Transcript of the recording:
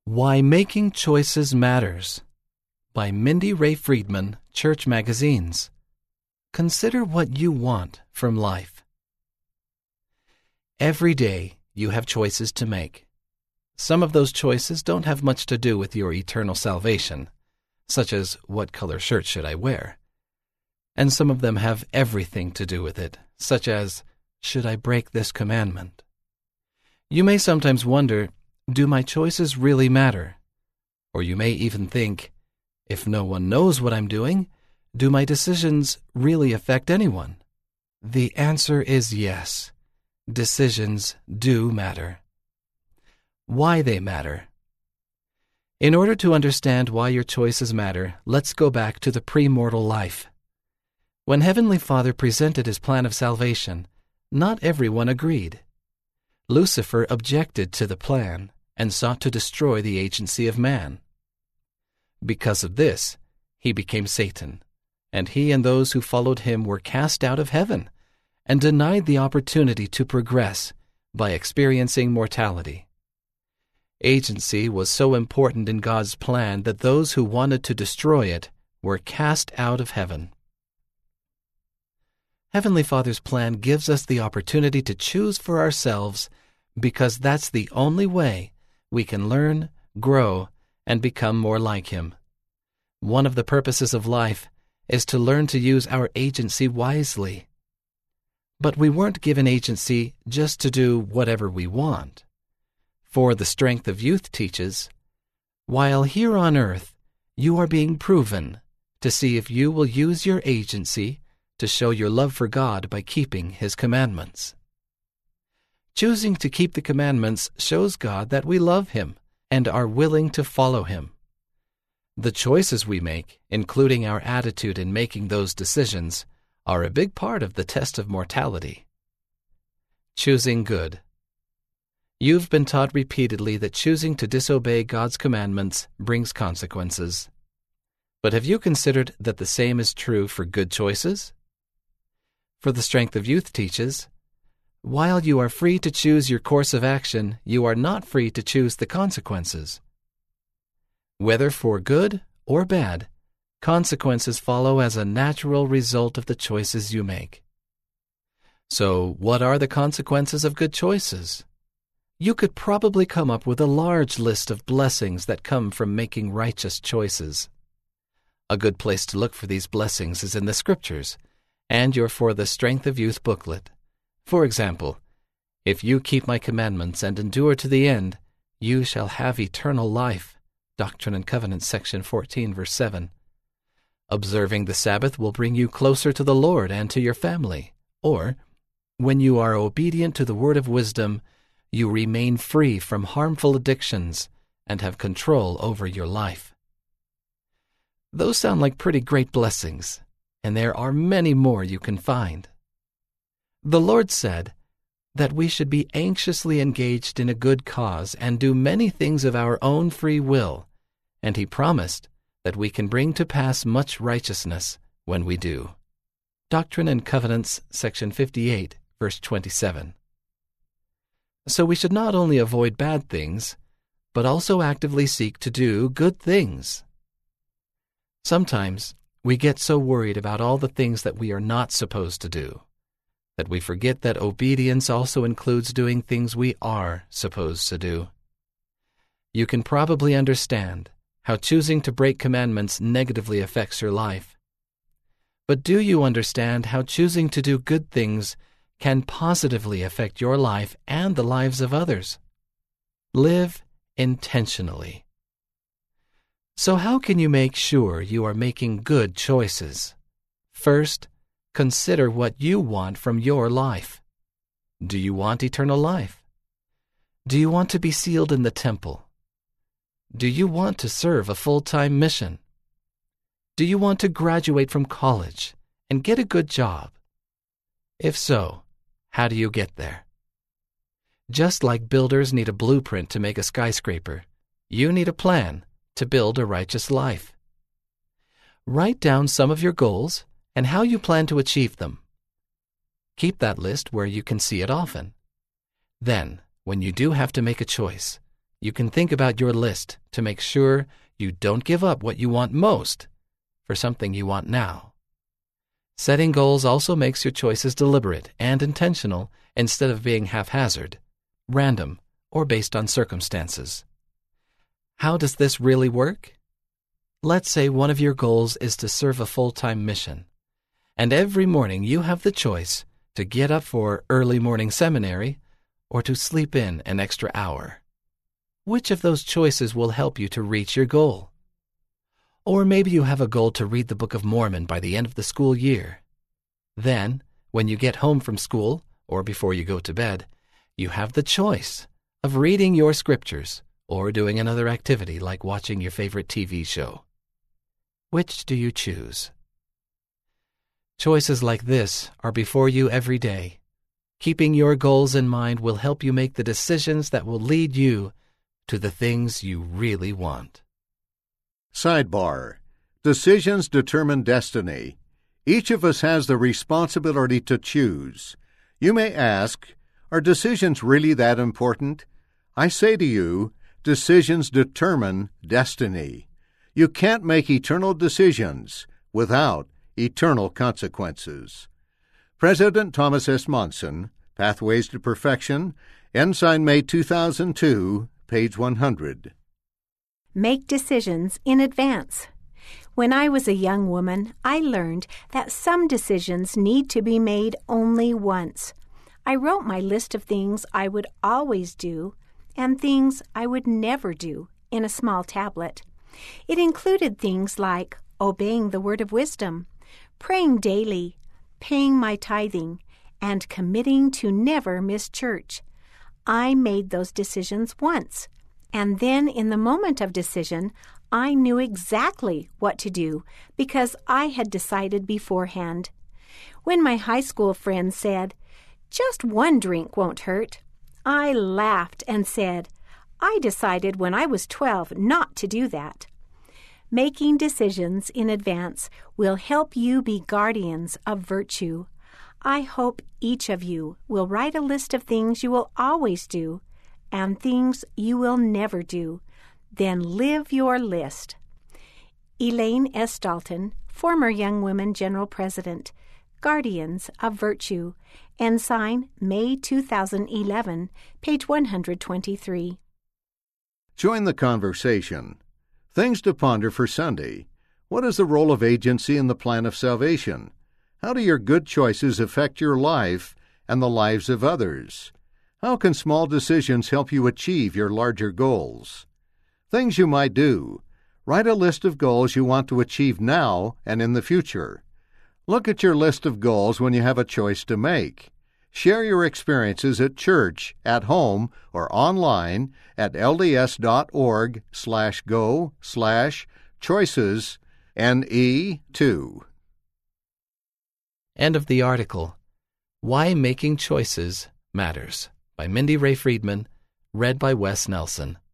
Why Making Choices Matters by Mindy Ray Friedman, Church Magazines. Consider what you want from life. Every day you have choices to make. Some of those choices don't have much to do with your eternal salvation, such as what color shirt should I wear? And some of them have everything to do with it, such as, should I break this commandment? You may sometimes wonder, do my choices really matter? Or you may even think, if no one knows what I'm doing, do my decisions really affect anyone? The answer is yes. Decisions do matter. Why they matter. In order to understand why your choices matter, let's go back to the pre-mortal life. When Heavenly Father presented His plan of salvation, not everyone agreed. Lucifer objected to the plan and sought to destroy the agency of man. Because of this, he became Satan, and he and those who followed him were cast out of heaven and denied the opportunity to progress by experiencing mortality. Agency was so important in God's plan that those who wanted to destroy it were cast out of heaven. Heavenly Father's plan gives us the opportunity to choose for ourselves because that's the only way we can learn, grow, and become more like Him. One of the purposes of life is to learn to use our agency wisely. But we weren't given agency just to do whatever we want. For the Strength of Youth teaches, while here on earth you are being proven to see if you will use your agency to show your love for God by keeping His commandments. Choosing to keep the commandments shows God that we love Him and are willing to follow Him. The choices we make, including our attitude in making those decisions, are a big part of the test of mortality. Choosing good. You've been taught repeatedly that choosing to disobey God's commandments brings consequences. But have you considered that the same is true for good choices? For the Strength of Youth teaches, while you are free to choose your course of action, you are not free to choose the consequences. Whether for good or bad, consequences follow as a natural result of the choices you make. So, what are the consequences of good choices? You could probably come up with a large list of blessings that come from making righteous choices. A good place to look for these blessings is in the Scriptures and your For the Strength of Youth booklet. For example, if you keep my commandments and endure to the end, you shall have eternal life. Doctrine and Covenants, section 14, verse 7. Observing the Sabbath will bring you closer to the Lord and to your family. Or, when you are obedient to the word of wisdom, you remain free from harmful addictions and have control over your life. Those sound like pretty great blessings, and there are many more you can find. The Lord said that we should be anxiously engaged in a good cause and do many things of our own free will, and He promised that we can bring to pass much righteousness when we do. Doctrine and Covenants, section 58, verse 27. So we should not only avoid bad things, but also actively seek to do good things. Sometimes we get so worried about all the things that we are not supposed to do that we forget that obedience also includes doing things we are supposed to do. You can probably understand how choosing to break commandments negatively affects your life. But do you understand how choosing to do good things can positively affect your life and the lives of others? Live intentionally. So how can you make sure you are making good choices? First, consider what you want from your life. Do you want eternal life? Do you want to be sealed in the temple? Do you want to serve a full-time mission? Do you want to graduate from college and get a good job? If so, how do you get there? Just like builders need a blueprint to make a skyscraper, you need a plan to build a righteous life. Write down some of your goals and how you plan to achieve them. Keep that list where you can see it often. Then, when you do have to make a choice, You can think about your list to make sure you don't give up what you want most for something you want now. Setting goals also makes your choices deliberate and intentional instead of being haphazard, random, or based on circumstances. How does this really work? Let's say one of your goals is to serve a full-time mission, and every morning you have the choice to get up for early morning seminary or to sleep in an extra hour. Which of those choices will help you to reach your goal? Or maybe you have a goal to read the Book of Mormon by the end of the school year. Then, when you get home from school, or before you go to bed, you have the choice of reading your scriptures or doing another activity like watching your favorite TV show. Which do you choose? Choices like this are before you every day. Keeping your goals in mind will help you make the decisions that will lead you to the things you really want. Sidebar: Decisions determine destiny. Each of us has the responsibility to choose. You may ask, are decisions really that important? I say to you, decisions determine destiny. You can't make eternal decisions without eternal consequences. President Thomas S. Monson, Pathways to Perfection, Ensign, May 2002, page 100. Make decisions in advance. When I was a young woman, I learned that some decisions need to be made only once. I wrote my list of things I would always do and things I would never do in a small tablet. It included things like obeying the word of wisdom, praying daily, paying my tithing, and committing to never miss church. I made those decisions once. And then in the moment of decision, I knew exactly what to do because I had decided beforehand. When my high school friend said, "Just one drink won't hurt," I laughed and said, "I decided when I was 12 not to do that." Making decisions in advance will help you be guardians of virtue. I hope each of you will write a list of things you will always do and things you will never do. Then live your list. Elaine S. Dalton, former Young Women General President, Guardians of Virtue, Ensign, May 2011, page 123. Join the conversation. Things to ponder for Sunday. What is the role of agency in the plan of salvation? How do your good choices affect your life and the lives of others? How can small decisions help you achieve your larger goals? Things you might do. Write a list of goals you want to achieve now and in the future. Look at your list of goals when you have a choice to make. Share your experiences at church, at home, or online at lds.org/go/choices-NE2. End of the article. Why Making Choices Matters by Mindy Ray Friedman, read by Wes Nelson.